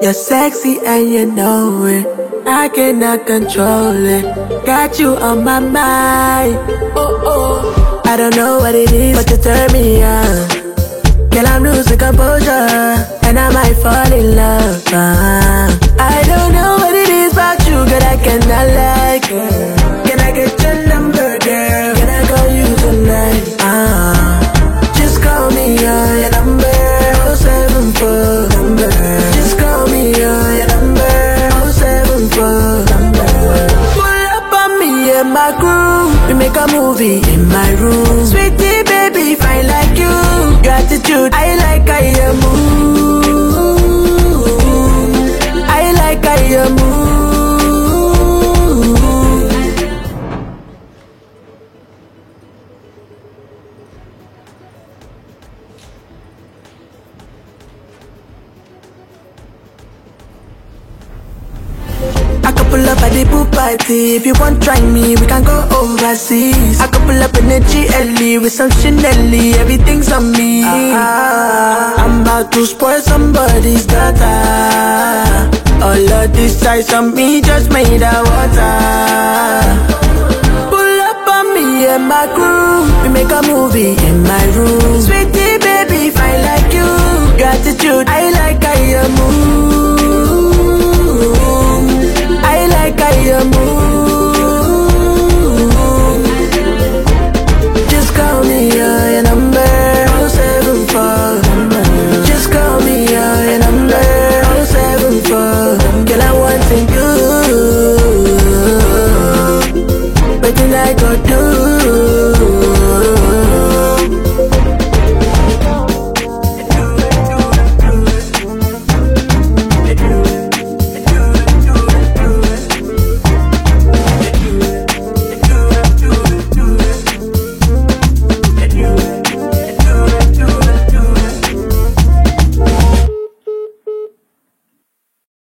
You're sexy and you know it. I cannot control it. Got you on my mind. Oh, oh. I don't know what it is, but you turn me on. Girl, I'm losing composure, and I might fall in love. I don't know what it is about you, girl, I cannot like it. Can I get your number, girl? Can I call you tonight? Just call me on your number, 074 number. Just call me on your number, 074 number. Pull up on me in my groove, we make a movie in my room. Sweetie baby, fine like you. Your attitude, I like how you move. I like how you move. I could pull up at the pool party. If you want try me, we can go overseas. I could pull up in the GLE with some Chanel-y. Everything's on me. I'm about to spoil somebody's daughter. All of this ice on me just made of water. Pull up on me and my crew, we make a movie in my room.